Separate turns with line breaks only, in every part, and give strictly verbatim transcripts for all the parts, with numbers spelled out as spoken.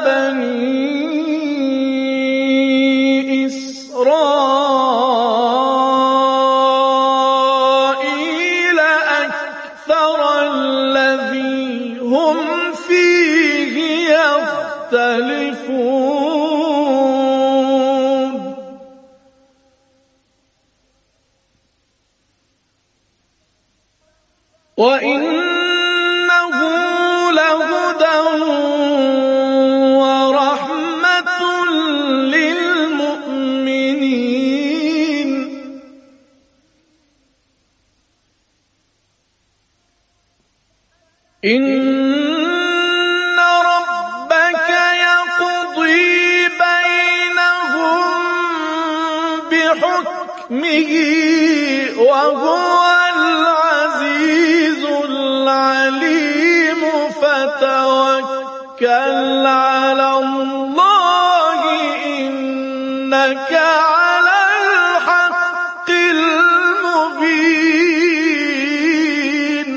بني إسرائيل أكثر الذي هم فيه يختلفون وإنه لهدى ورحمة للمؤمنين إن ربك يقضي بينهم بحكمه وهو العزيز العليم فتوكل على الله إنك على الحق المبين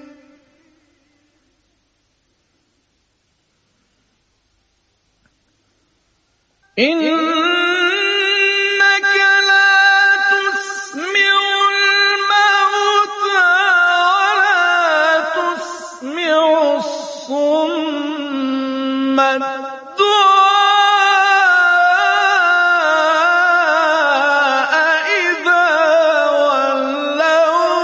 إنك لا تسمع الموتى ولا تسمع الصم الدعاء إذا ولوا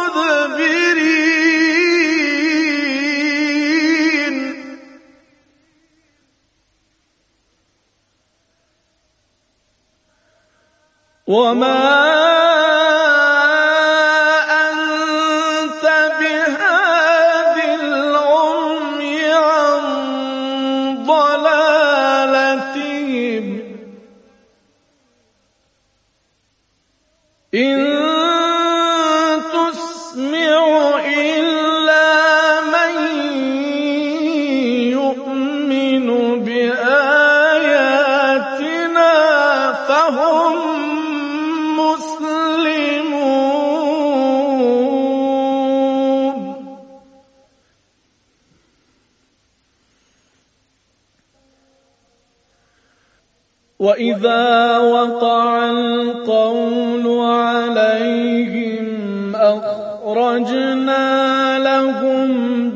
مدبرين وما أنت بهاد العمي عن ضلالتهم إن تسمع إلا من يؤمن بآياتنا فهم مسلمون وإذا وقع القول عليهم أخرجنا لهم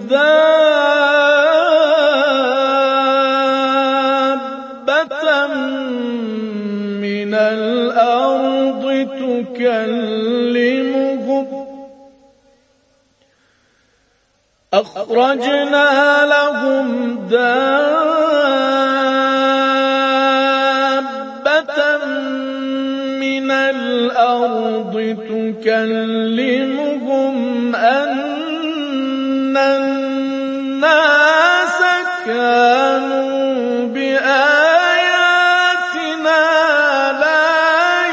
دابة من الأرض تكلمهم أخرجنا لهم دابة من الأرض تكلمهم أن الناس كانوا بآياتنا لا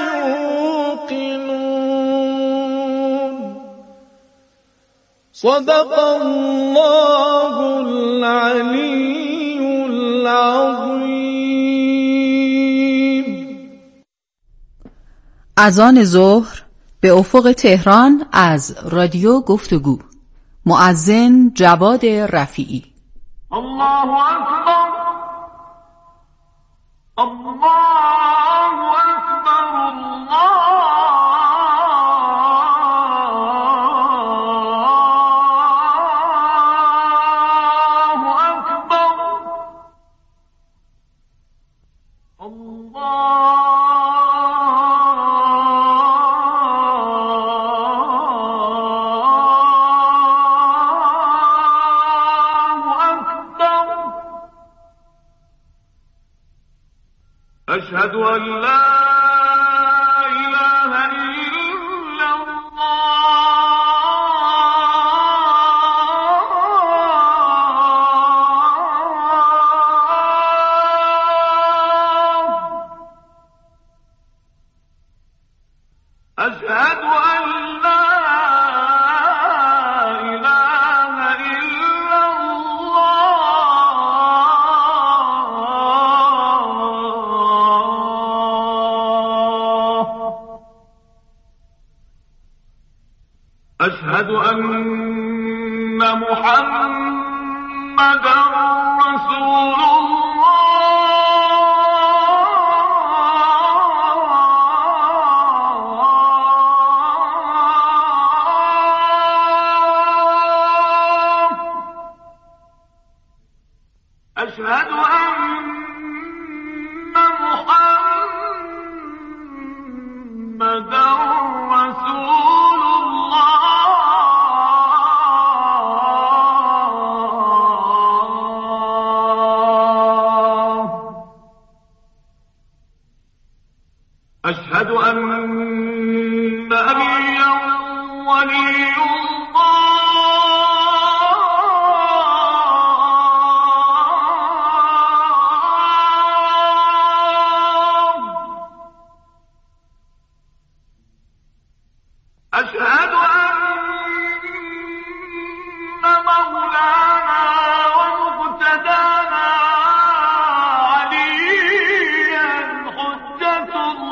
يوقنون صدق الله العلي العظيم.
اذان ظهر به افق تهران از رادیو گفتگو. مؤذن جواد رفیعی.
الله اکبر الله اکبر الله اکبر الله أشهد أن لا إله إلا الله أشهد أن لا إله إلا أشهد أن محمدًا رسول الله أشهد أن محمدا رسول الله. أشهد أن نبيا ولي أشهد أن مولانا ومقتدانا عليا حجة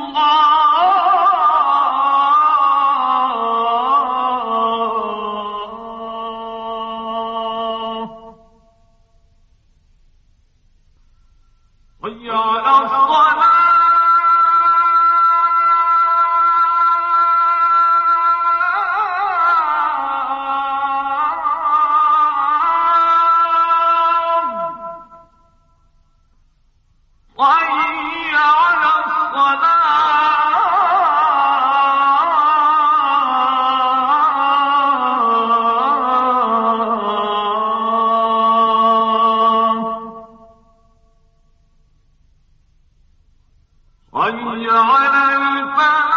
الله. حي على الصلاة. حي على الفلاح.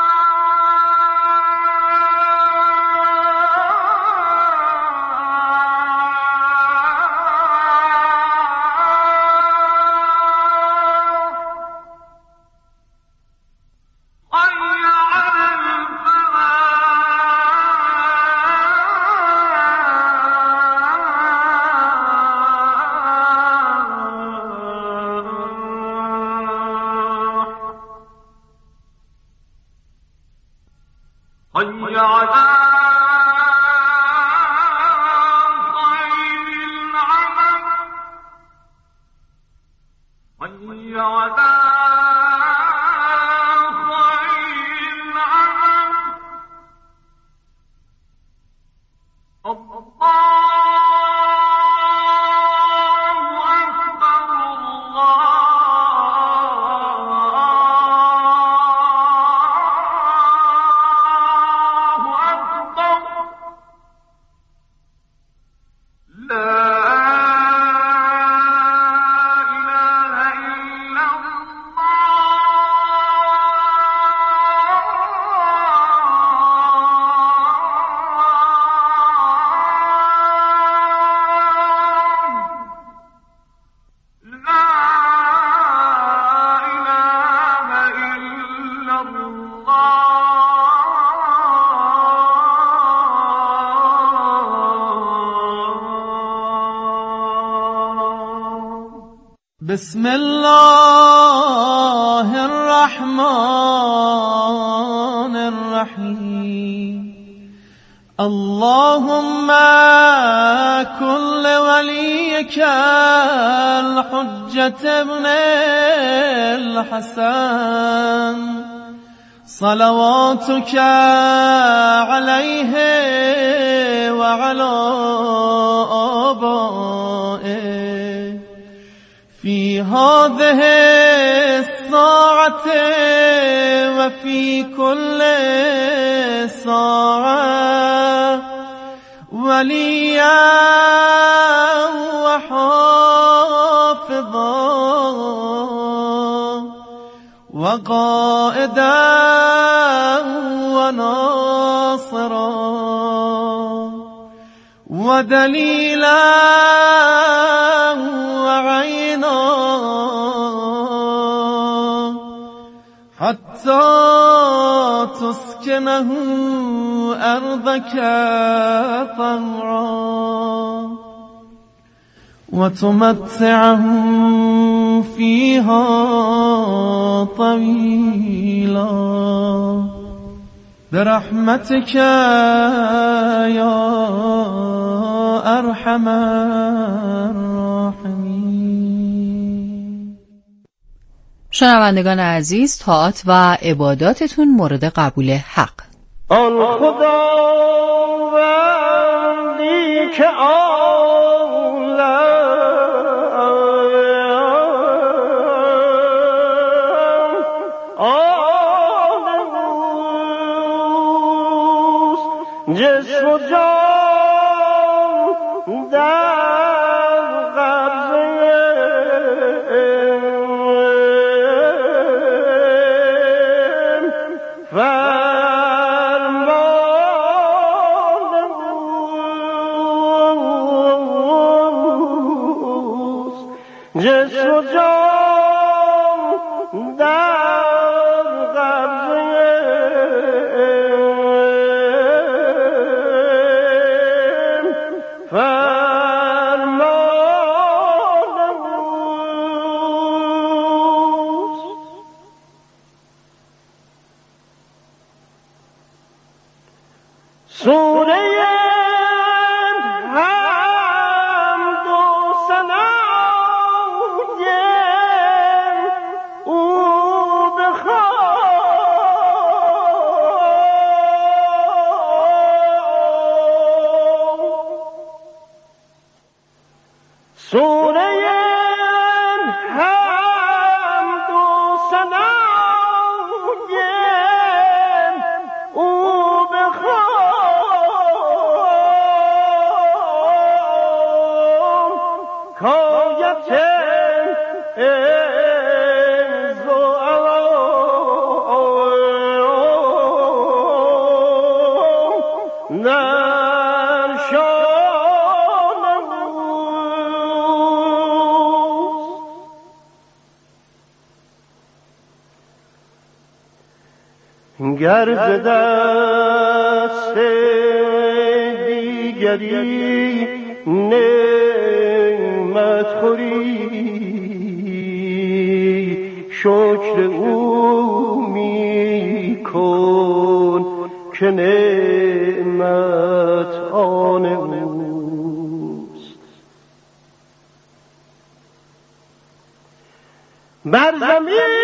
حي على خير العمل. حي على خير العمل. الله أكبر الله أكبر. لا إله إلا
بسم الله الرحمن الرحيم. اللهم كن لوليك الحجة ابن الحسن صلواتك عليه وعلى آبائه في هذه الساعة وفي كل ساعة وليا وحافظا وقائدا وناصرا ودليلا وعينا حتى تسكنه أرضك طوعا وتمتعه فيها طويلا برحمتك يا أرحم الراحمين.
شنوندگان عزیز، طاعات و عباداتتون مورد قبول حق.
آن خداوندی که عالم جسم و جان در قبضه فرمان اوست. جسم و جان در قبضه فرمان اوست. سوره حمد و ثنای او بخوان. سوره حمد و ثنای او بخوان. کایت عز و علام در شان اوست. گر ز دست دیگری نعمت خوری شکر او می کن که نعمت آن اوست. بر زمین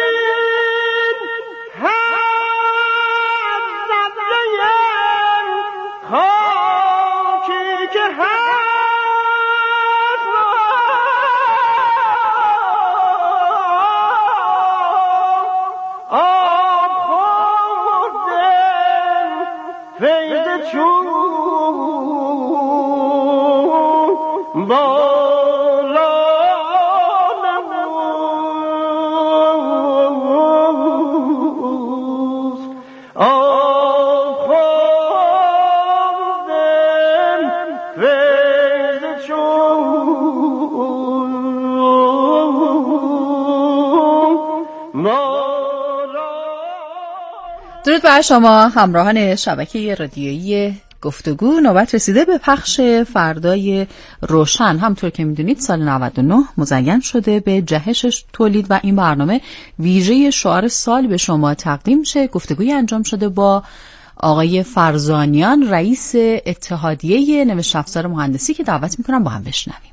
هر ذره خاکی که هست آب خورده فیض چون بالا نموز. آب خورده فیض چون
درود بر شما همراهان شبکه رادیویی گفتگو. نوبت رسیده به پخش فردای روشن. همطور که میدونید سال نود و نه مزین شده به جهش تولید و این برنامه ویژه شعار سال به شما تقدیم شه. گفتگوی انجام شده با آقای فرزانیان، رئیس اتحادیه نوشت افزار مهندسی، که دعوت میکنم با هم بشنویم.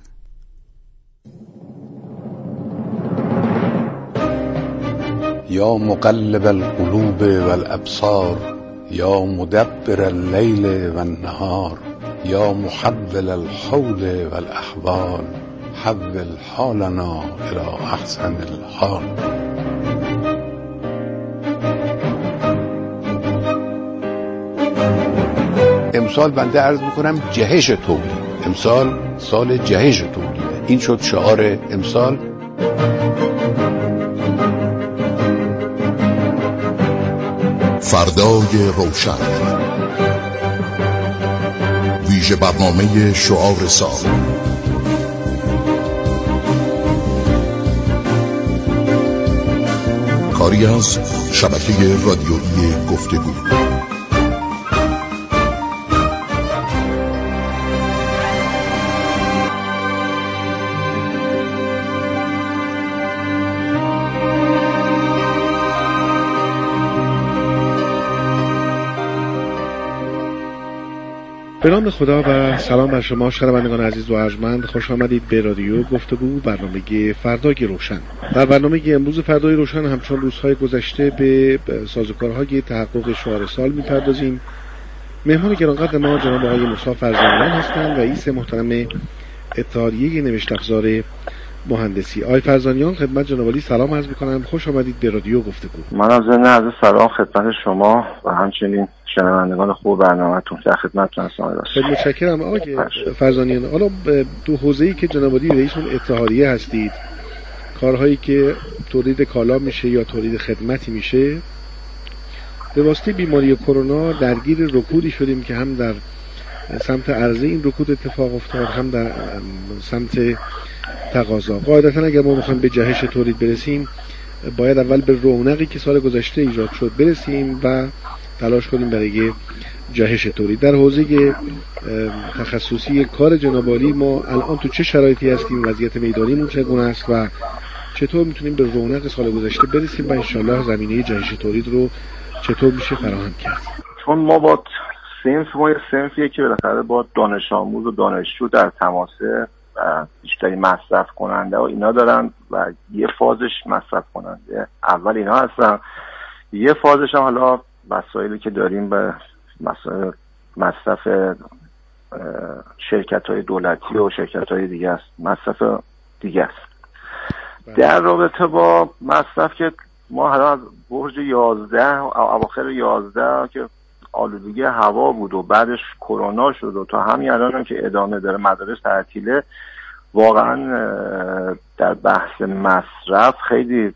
یا مقلب القلوب والابصار یا مدبر اللیل والنهار یا محول الحول والاحوال حول حالنا الى احسن الحال. امسال بنده عرض میکنم جهش تولید، امسال سال جهش تولید، این شد شعار امسال.
فردای روشن، ویژه برنامه شعار سال. کاری از شبکه رادیویی گفتگو.
به نام خدا و سلام بر شما شنوندگان عزیز و ارجمند. خوش آمدید به رادیو گفتگو، برنامه فردای روشن. در برنامه امروز فردای روشن همچون روزهای گذشته به سازوکارهای تحقق شعار سال می‌پردازیم. مهمان گرانقدر ما جناب آقای موسی فرزانیان هستند، رئیس محترم اتحادیه نوشت افزار مهندسی. آقای فرزانیان خدمت جناب عالی سلام عرض می‌کنم، خوش آمدید به رادیو گفتگو.
من از ضمن عرض سلام خدمت شما و همچنین شنوندگان خوب برنامه‌تون در خدمتتون هستم.
خیلی متشکرم آقای فرزانیان. حالا دو حوزه‌ای که جناب عالی رئیس اون اتحادیه هستید، کارهایی که تولید کالا میشه یا تولید خدمتی میشه، به واسطه بیماری کرونا درگیر رکودی شدیم که هم در سمت عرضه این رکود اتفاق افتاد، هم در سمت تقاضا. قاعدتا اگر ما بخوایم به جهش تولید برسیم، باید اول به رونقی که سال گذشته ایجاد شد برسیم و تلاش کنیم برای جهش تولید. در حوزه تخصصی کار جناب عالی ما الان تو چه شرایطی هستیم، وضعیت میدانیمون چگونه است و چطور میتونیم به رونق سال گذشته برسیم و انشالله زمینه جهش تولید رو چطور میشه فراهم کرد؟
چون ما با سنف ما یه سنفیه که بالاخره با دانش آموز و دانشجو در تماسه و بیشتری مصرف کننده و اینا دارن و یه فازش مصرف کننده اول اینا هستن، یه فازش هم حالا وسایلی که داریم به مسائل مصرف شرکت های دولتی و شرکت های دیگه است، مصرف دیگه است. در رابطه با مصرف که ما حالا از برج یازده اواخر یازده که آلودگی هوا بود و بعدش کرونا شد و تا همین الان هم که ادامه داره مدارس تعطیله، واقعا در بحث مصرف خیلی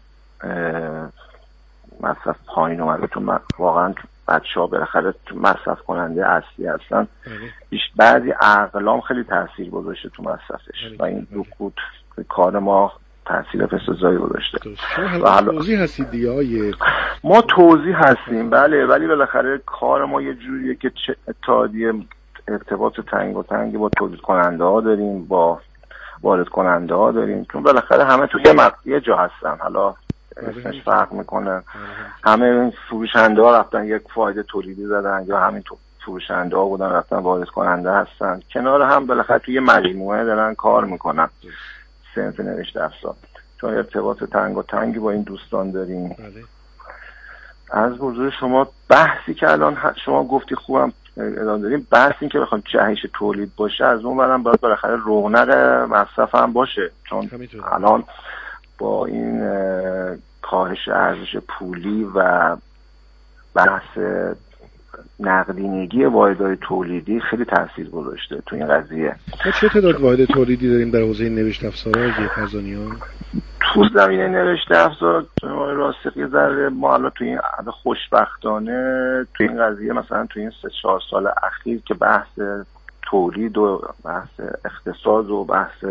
مصرف پایین اومده. تو واقعا بچه‌ها بالاخره تو مصرف کننده اصلی هستن، بعضی اقلام خیلی تاثیر گذاشته تو مصرفش و این رکود کار ما تاثیر بسزایی گذاشته.
و حالا توضیح هستید دیگه؟
ما توضیح هستیم بله، ولی بالاخره کار ما یه جوریه که اتحادیه ارتباط تنگ و تنگی با تولید کننده ها داریم، با وارد کننده ها داریم، چون بالاخره همه تو یه مقطع جا هستن، حالا اسمش فرق میکنه. همه فروشنده ها رفتن یک فایده تولیدی زدن یا همین تو فروشنده ها بودن رفتن وارد کننده هستن، کنار هم بالاخره توی مجموعه دارن کار میکنن. سنف نوشته افزار چون ارتباط تنگ و تنگی با این دوستان داریم. بله. از حضور شما بحثی که الان شما گفتی خوبم ادامه داریم، بحثی که بخوام جهش تولید باشه، از اون برم باید بالاخره رونق مصرف هم باشه، چون الان با این کاهش ارزش پولی و بحث نقدینگی واحدهای تولیدی خیلی تاثیر گذاشته تو این قضیه.
ما چه تعداد واحد تولیدی داریم در حوزه نوشت افزار آقای فرزانیان؟
تو زمینه نوشت افزار راستی یه ذره ما الان تو این خوشبختانه تو این قضیه مثلا تو این سه چهار سال اخیر که بحث تولید و بحث اقتصاد و بحث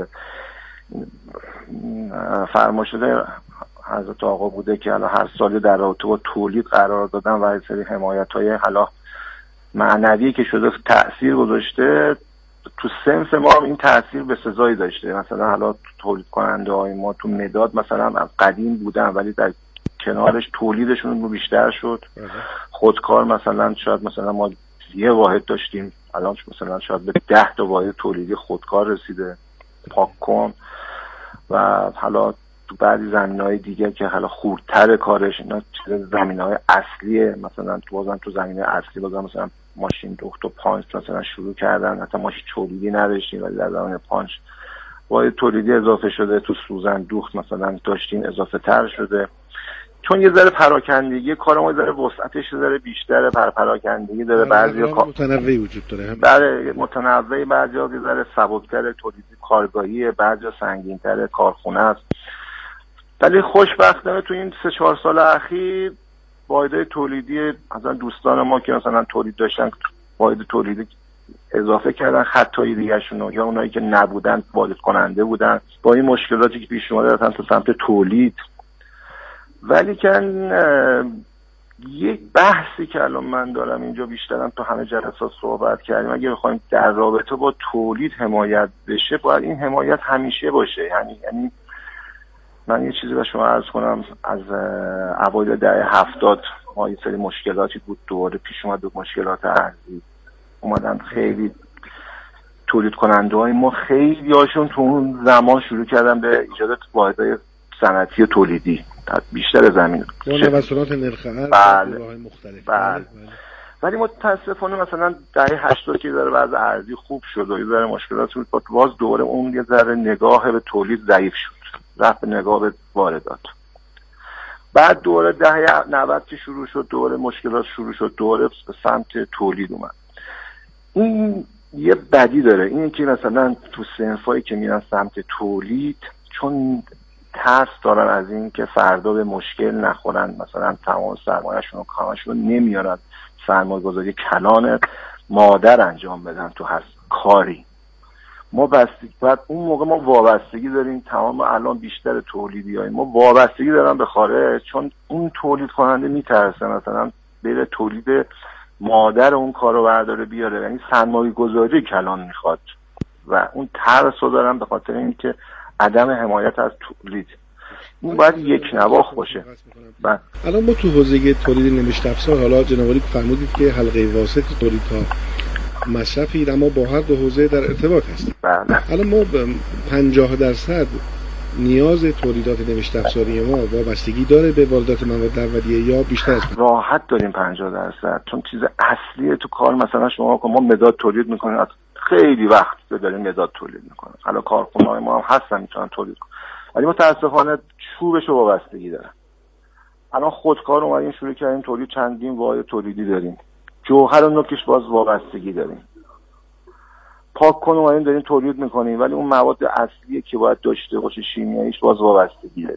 فرما شده حضرت آقا بوده که الان هر سالی در رابطه با تولید قرار دادن و یه سری حمایت‌های حالا معنوی که شده تأثیر گذاشته تو صنف ما هم این تأثیر به سزایی داشته. مثلا حالا تولید کننده های ما تو مداد مثلا از قدیم بودن ولی در کنارش تولیدشون رو بیشتر شد. خودکار مثلا شاید مثلا ما یه واحد داشتیم الان مثلا شاید به ده تا واحد تولیدی خودکار رسیده، پاک کن. و حالا تو بعضی زمینه‌های دیگه که حالا خوردتر کارش اینا زمینه‌های اصلیه، مثلا تو بازم تو زمینه اصلی بازم مثلا ماشین دوخت و پانچ مثلا شروع کردن، حتی ماشین تولیدی نداشتیم ولی در زمان پانچ واحد تولیدی اضافه شده، تو سوزن دوخت مثلا داشتیم اضافه تر شده، چون یه ذره پراکندگی کار ما یه ذره وسعتش یه ذره بیشتره، پر پراکندگی داره، بعضیا
متنوعی وجود داره،
بله متنوعی، بعضیا یه ذره سبک‌تر تولیدی کارگاهیه، بعضیا سنگین‌تر کارخونه است. ولی خوشبختانه تو این سه چهار سال اخیر واحدهای تولیدی مثلا دوستان ما که مثلا تولید داشتن واحد تولیدی اضافه کردن، خطای دیگه شون یا اونایی که نبودن وارد کننده بودن، با این مشکلاتی که پیش اومده رفتن تو سمت تولید. ولی که یک بحثی که الان من دارم اینجا بیشترم تو همه جلسات صحبت کردیم، اگه بخوایم در رابطه با تولید حمایت بشه باید این حمایت همیشه باشه. یعنی یعنی من یه چیزی به شما عرض کنم، از اوایل دهه هفتاد ما یه سری مشکلاتی بود دوباره پیش اومد، مشکلات ارزی اومدن، خیلی تولید کننده های ما خیلی هاشون تو اون زمان شروع کردن به ایجاد واحدهای صنعتی تولیدی بیشتر زمین
نوسانات نرخ ارز
بله.
مختلف.
بله. ولی متاسفانه مثلا دهه هشتاد که داره وضع ارزی خوب شد و یه ذره مشکلات بود، باز دوره اون یه ذره نگاه به تولید ضعیف شد، رفت نگاه به واردات. بعد دوره دهه نود که شروع شد، دوره مشکلات شروع شد، دوره به سمت تولید اومد. این یه بدی داره، این که مثلا تو صنفایی که میرن سمت تولید چون ترس دارن از این که فردا به مشکل نخورن، مثلا تمام سرمایه‌شون و کارشون نمیارن سرمایه‌گذاری کلان مادر انجام بدن تو هر کاری. ما بستگی بعد اون موقع ما وابستگی داریم، تمام الان بیشتر تولیدیای ما وابستگی دارن به خارج، چون اون تولید کننده میترسه مثلا بره تولید مادر اون کارو برداره بیاره، یعنی سرمایه‌گذاری کلان میخواد و اون ترس رو دارن به خاطر اینکه عدم حمایت از تولید. این باید یک نواخت باشه. بعد
الان ما تو حوزه تولید نوشت افزار، حالا جناب عالی فرمودید که حلقه واسط تولید ها مصرفی، اما با هر دو حوزه در ارتباط هستیم.
بله.
الان ما پنجاه درصد نیاز تولیدات نوشت افزاری ما وابستگی داره به واردات مواد اولیه یا بیشتر از پنجاه؟
راحت داریم پنجاه درصد، چون چیز اصلیه تو کار. مثلا شما که ما مداد تولید میکنیم، خیلی وقت داریم مداد تولید میکنیم، حالا کارخونه‌های ما هم هستن میتونن تولید کنن، ولی متاسفانه چوبش رو وابستگی داره. الان خودکار اومدیم شروع کردیم تولید، چندین واحد تولیدی داریم. جوهر و نوکش باز وابستگی داریم. پاک کن اومدیم داریم تولید میکنیم، ولی اون مواد اصلیه که باید داشته باشه شیمیاییش باز وابستگی داریم.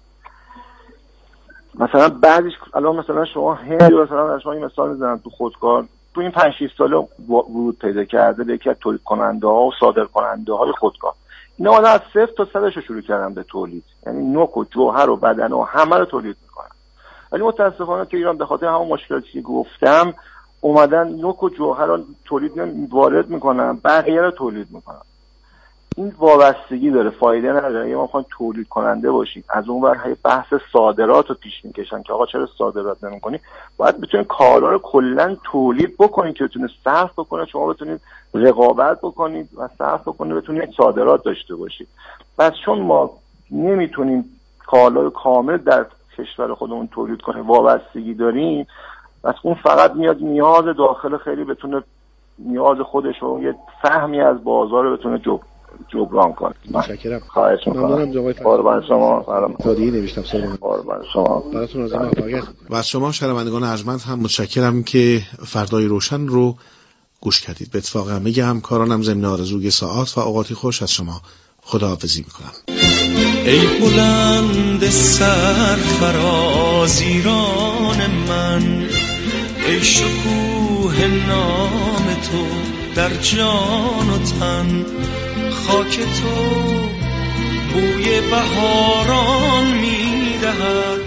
مثلا بعضیش الان مثلا شما هند مثلا شما این مثال میزنم تو خودکار تو این پنج شش ساله ورود پیدا کرده به یکی از تولید کننده ها و صادر کننده های خودکار. اینا حالا از صفر تا صدش رو شروع کردن به تولید، یعنی نوک و جوهر و بدن و همه رو تولید میکنن. ولی متاسفانه که ایران به خاطر همون مشکلاتی که گفتم اومدن نوک و جوهر رو تولید وارد میکنن، بقیه رو تولید میکنن. این وابستگی داره، فایده نداره. اگه ما میخوایم تولید کننده باشیم، از اون ور بحث صادرات رو پیش میکشن که آقا چرا صادرات نمیکنی؟ باید بتونید کالا رو کلا تولید بکنید که بتونید صرف بکنید، شما بتونید رقابت بکنید و صرف بکنید، بتونید صادرات داشته باشید. پس چون ما نمیتونیم کالا کامل در کشور خودمون تولید کنیم، وابستگی داریم، پس اون فقط میاد نیاز داخل خیلی بتونه نیاز خودش رو یه سهمی از بازار رو بتونه جب جبران کنه.
متشکرم.
خواهش می‌کنم. قربان شما.
تادیه نوشتم سلام.
قربان شما.
براتون از موفقیت.
و از شما شنوندگان ارجمند هم متشکرم که فردای روشن رو گوش کردید. به اتفاق همه همکارانم ضمن آرزوی ساعات و اوقاتی خوش از شما خداحافظی می‌کنم.
ای بلند سرفراز ایران من، ای شکوه نام تو در جان و تن، خاک تو بوی بهاران می‌دهد،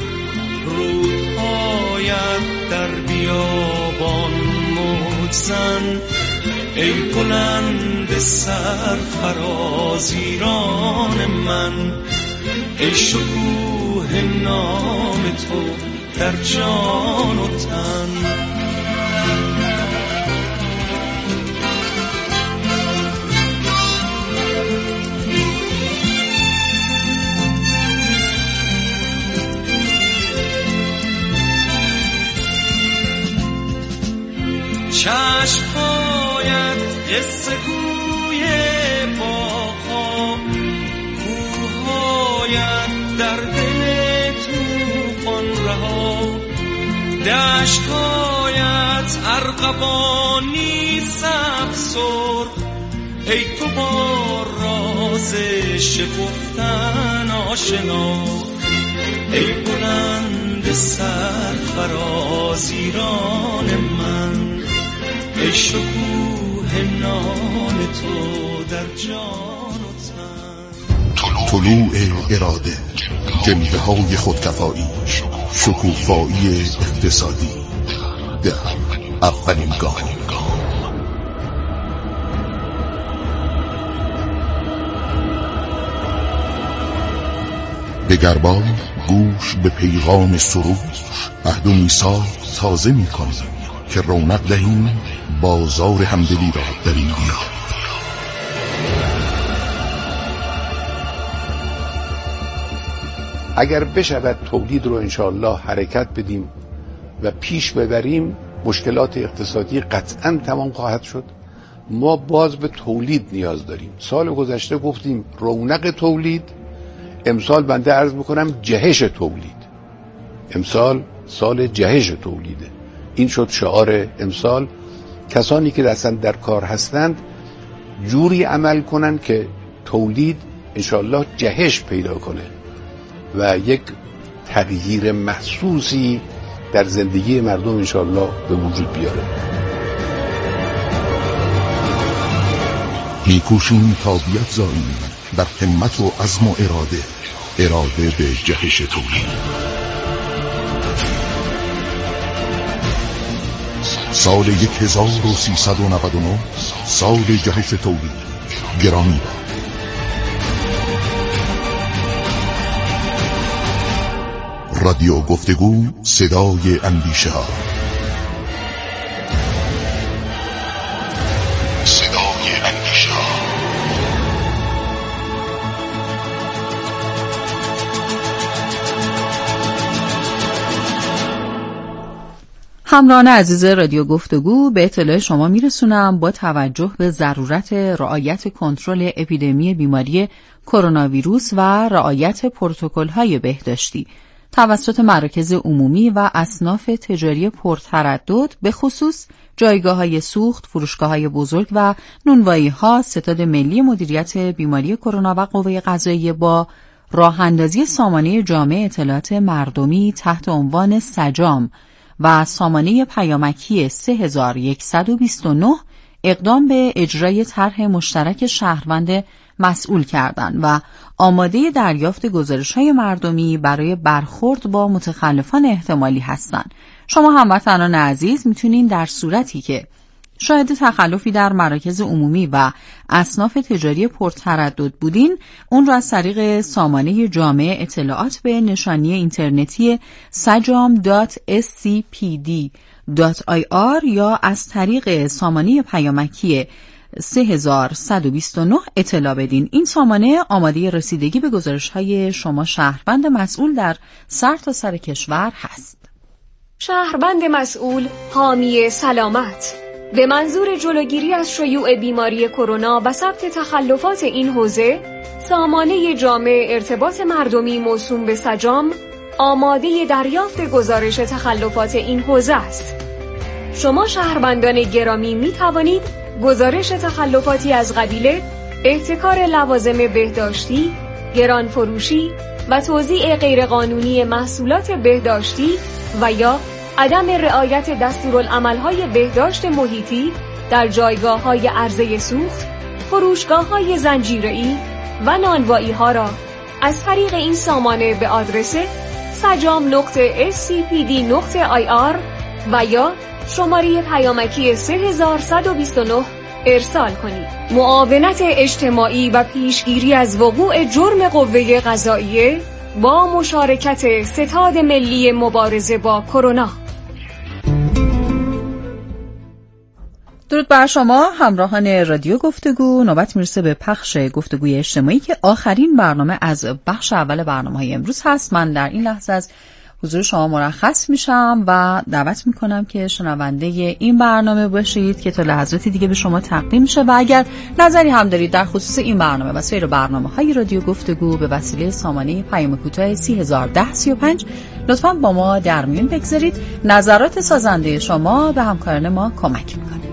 رودهایت در بیابان موج زن. ای بلند سرفراز ایران من، ای شکوه نام تو در جان و تن. چشم‌هایت قصه گوی باغ‌ها، کوه‌هایت در دل طوفان رها، دشت‌هایت ارغوانی سبز سرخ. ای تو با راز شکفتن آشنا، ای بلند سرفراز ایران من، ای شکوه نام تو در جان و تن.
طلوع اراده، جنبه های خودکفایی، شکوفایی اقتصادی در اولین گام. دگربار گوش به پیغام سرود، عهد و میثاق تازه می‌کنیم که رونق دهیم بازار همدلی را در این دیار.
اگر بشود تولید رو انشاءالله حرکت بدیم و پیش ببریم، مشکلات اقتصادی قطعاً تمام خواهد شد. ما باز به تولید نیاز داریم. سال گذشته گفتیم رونق تولید، امسال بنده عرض میکنم جهش تولید. امسال سال جهش تولیده. این شد شعار امسال. کسانی که اصلا در کار هستند جوری عمل کنن که تولید انشالله جهش پیدا کنه و یک تغییر محسوسی در زندگی مردم انشالله به وجود بیاره.
میکوشیم تا بیت زاییم در همت و عزم و اراده اراده به جهش تولید. سال یک هزار و سیصد و نود و نه سال جهش تولید گرامی باد. رادیو گفتگو، صدای اندیشه ها. صدای اندیشه ها.
همراهان عزیز رادیو گفتگو، به اطلاع شما میرسونم با توجه به ضرورت رعایت کنترل اپیدمی بیماری کرونا ویروس و رعایت پروتکل‌های بهداشتی توسط مراکز عمومی و اصناف تجاری پرتردد، به خصوص جایگاه‌های سوخت، فروشگاه‌های بزرگ و نونوایی‌ها، ستاد ملی مدیریت بیماری کرونا و قوه قضاییه با راه‌اندازی سامانه جامع اطلاعات مردمی تحت عنوان سجام و سامانه پیامکی سه هزار و صد و بیست و نه اقدام به اجرای طرح مشترک شهروند مسئول کردند و آماده دریافت گزارش‌های مردمی برای برخورد با متخلفان احتمالی هستند. شما هموطنان عزیز میتونین در صورتی که شاهد تخلفی در مراکز عمومی و اصناف تجاری پرتردد بودین، اون را از طریق سامانه جامع اطلاعات به نشانی اینترنتی سجام دات اس سی پی دی دات آی آر یا از طریق سامانه پیامکی سه هزار و صد و بیست و نه اطلاع بدین. این سامانه آماده رسیدگی به گزارش‌های شما شهروند مسئول در سرتاسر کشور هست.
شهروند مسئول حامی سلامت به منظور جلوگیری از شیوع بیماری کرونا و ثبت تخلفات این حوزه، سامانه جامع ارتباط مردمی موسوم به سجام آماده دریافت گزارش تخلفات این حوزه است. شما شهروندان گرامی می توانید گزارش تخلفاتی از قبیل احتکار لوازم بهداشتی، گرانفروشی و توزیع غیرقانونی محصولات بهداشتی و یا عدم رعایت دستورالعمل‌های بهداشت محیطی در جایگاه‌های عرضه سوخت، فروشگاه‌های زنجیره‌ای و نانوایی‌ها را از طریق این سامانه به آدرس سجام نقطه اس سی پی دی نقطه آی آر و یا شماره پیامکی سه هزار و صد و بیست و نه ارسال کنید. معاونت اجتماعی و پیشگیری از وقوع جرم قوه قضاییه با مشارکت ستاد ملی مبارزه با کرونا.
درود بر شما همراهان رادیو گفتگو. نوبت میرسه به پخش گفتگوی اجتماعی که آخرین برنامه از بخش اول برنامه‌های امروز هست. من در این لحظه از حضور شما مرخص میشم و دعوت میکنم که شنونده این برنامه باشید که تا لحظاتی دیگه به شما تقدیم میشه و اگر نظری هم دارید در خصوص این برنامه و سایر برنامه‌های رادیو گفتگو به وسیله سامانه پیام کوتاه سی هزار و ده سی و پنج لطفاً با ما در میون بگذارید. نظرات سازنده شما به همکاران ما کمک میکنه.